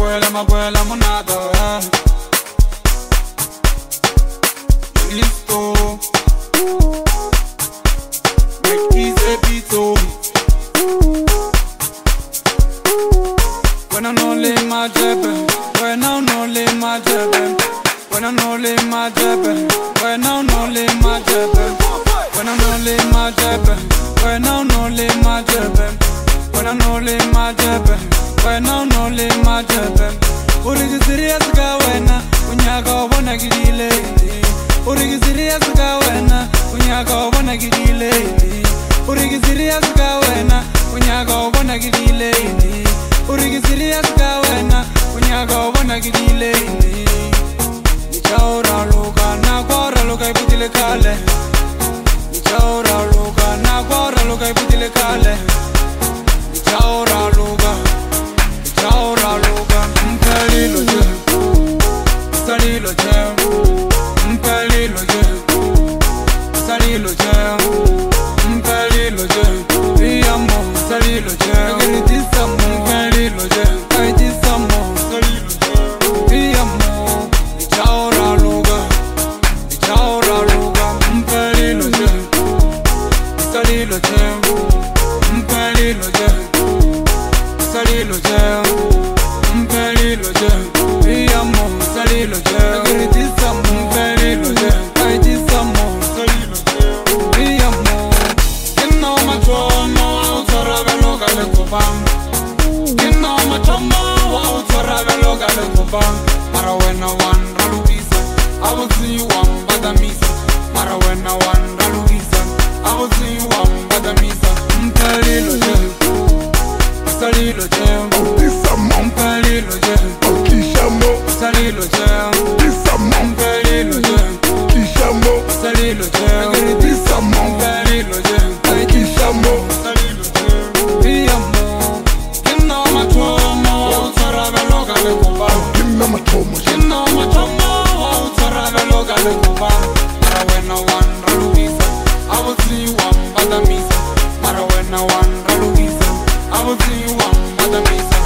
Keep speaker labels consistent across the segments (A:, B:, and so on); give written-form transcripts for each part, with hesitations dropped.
A: maguela monada. Listo. Make easy pito. When I no lay my jebe, when I no lay my jebe, when I no lay my jebe, when I no lay my jebe, when I no lay my jebe, when I no lay my jebe, when I no lay my jebe, when I no lay my jebe. Urigi serious ga wena, unyaga wana gidile. Urigi serious ga wena, unyaga wana gidile. Urigi serious ga wena, unyaga wana gidile. Urigi serious ga wena, unyaga wana gidile. Nichaura luka na kwara luka iputile kale. Nichaura luka na kwara luka iputile kale. Nichaura luka, nichaura luka. Mpeli loje, sali loje. Mpeli loje, sali loje. Mpeli loje, viyamo sali loje. Agritisa mo, mpeli loje. Agritisa mo, sali loje. Viyamo, nichaura luka, nichaura luka. Mpeli loje, sali loje. Mpeli loje, sali loje. Mpeli loje, viyamo sali loje. Agritisa mo, mpeli loje. Agritisa mo, sali loje. Viyamo, kino machomo, autora veloga le kupam. Kino machomo, autora veloga le kupam. Mara wena wan ralubisa, I will see you one badamisa. Mara wena wan ralubisa, I will see you one badamisa. Mpeli loje, sali loje. Mpeli loje, sali loje. Mpeli loje, sali loje. Agritisa mo, mpeli loje. Agritisa mo, sali loje. Viyamo, kino machomo, autora veloga le kupam. Kino machomo, autora veloga le kupam. Mara wena wan ralubisa, I will see you one badamisa. Mara wena wan ralubisa, I will see you one badamisa.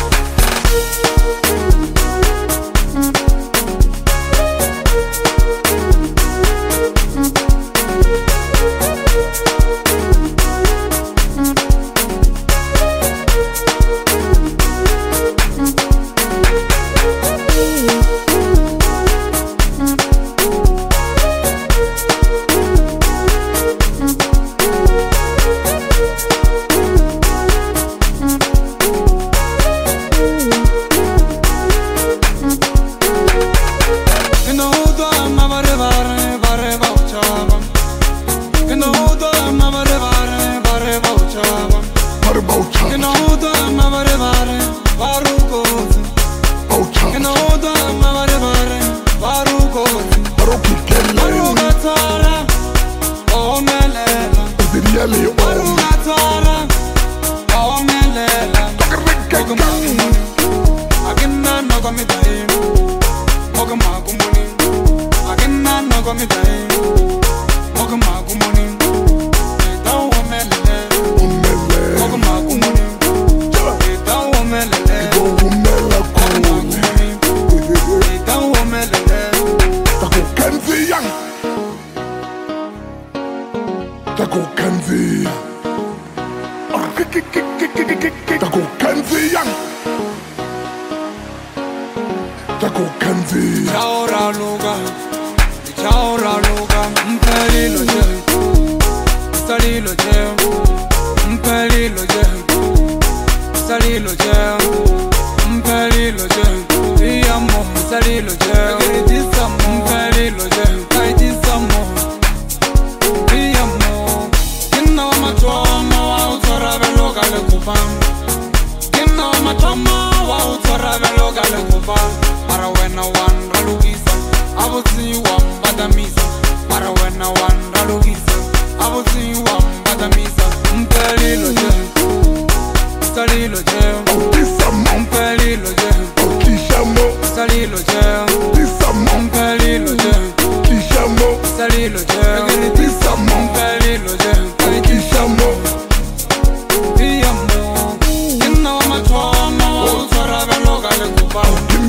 B: Viyamo, kino machomo, autora veloga le kupam.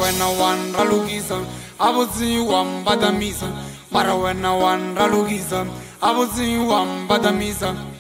A: wena wanralukisa abotse wa mbadamisa mara wena wanralukisa abotse wa mbadamisa